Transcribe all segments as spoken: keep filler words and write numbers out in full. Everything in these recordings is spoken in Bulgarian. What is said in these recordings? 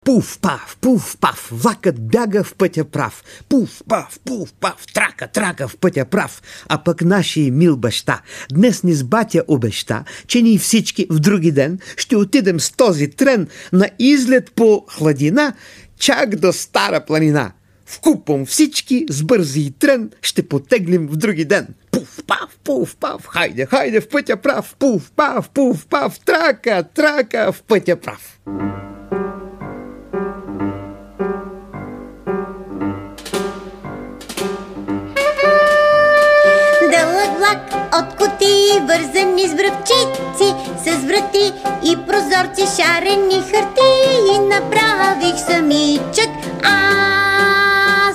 Пуф, паф, пуф, паф, влакът бяга в пътя прав. Пуф, паф, пуф, паф, трака, трака в пътя прав. А пък нашия мил баща днес ни с батя обеща, че ние всички в други ден ще отидем с този трен на излет по хладина, чак до Стара планина. Вкупом всички с бързи трен ще потеглим в други ден. Пуф, паф, пуф, паф, хайде, хайде в пътя прав. Пуф, паф, пуф, паф, трака, трака в пътя прав. Дълъг влак от кутии, вързани с връвчици, с врати и прозорци, шарени хартии, направих самичък аз.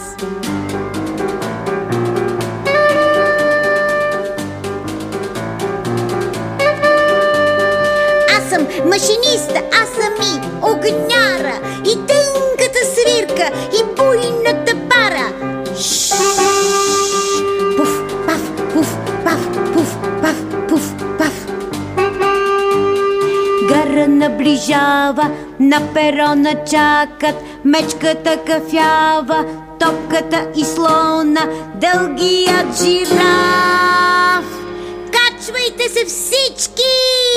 Аз съм машиниста, аз съм и огняра, и тънката свирка, и буйната пара. Гара наближава, на перона чакат, мечката кафява, топката и слона, дългият жираф. Качвайте се всички!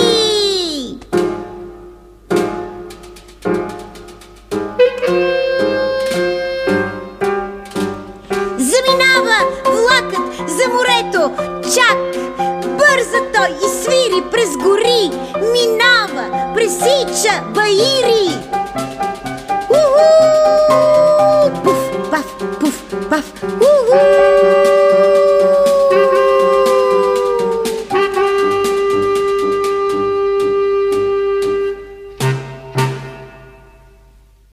Заминава влакът за морето, чак бърза той и свири през гори, минава, пресича баири. Уху! Пуф, паф, пуф, паф, уху!